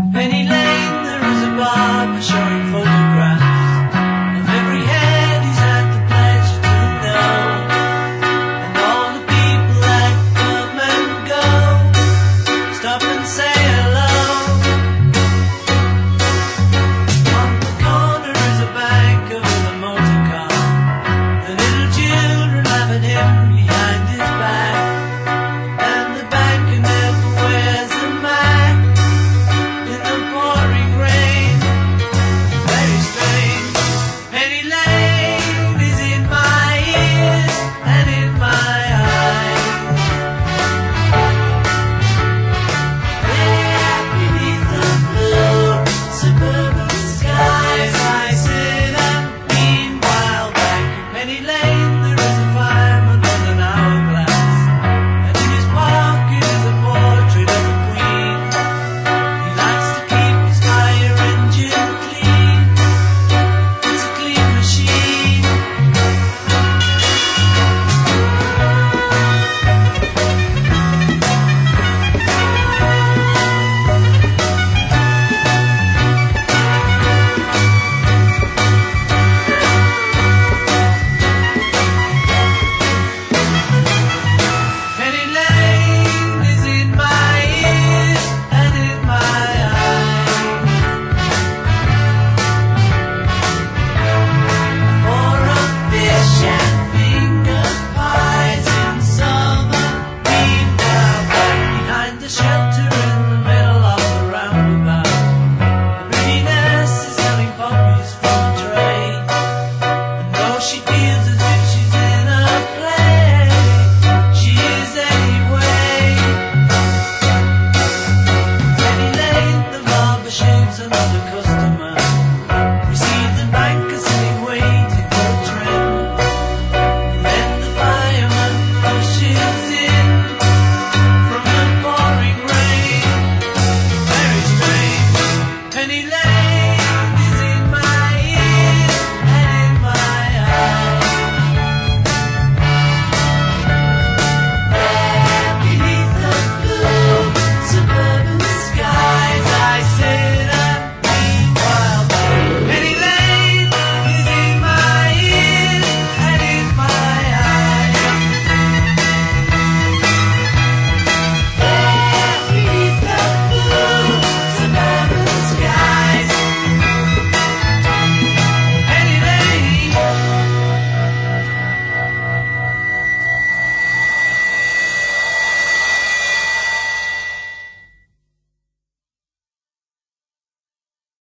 Penny Lane, there is a barber showing photographs of every head he's had the pleasure to know, and all the people that come and go stop and say hello. On the corner is a banker with a motor car, the little children laughing him behind his back, and the banker never wears a mask in the pouring rain. Very strange. Penny Lane is in my ears and in my eyes. There beneath the blue suburban skies, I sit and meanwhile back in Penny Lane there is a fireman on an hourglass, and in his pocket is a portrait of a queen. He likes to keep his fire engine clean. It's a clean machine. Penny Lane is in my ears and in my eyes. For a fish and finger pies in summer, meanwhile back behind the shelter in the middle of the roundabout, the pretty nurse is selling poppies from a tray, and though she feels as if she's in a play, she is anyway. Penny Lane, the barber shaves another customer.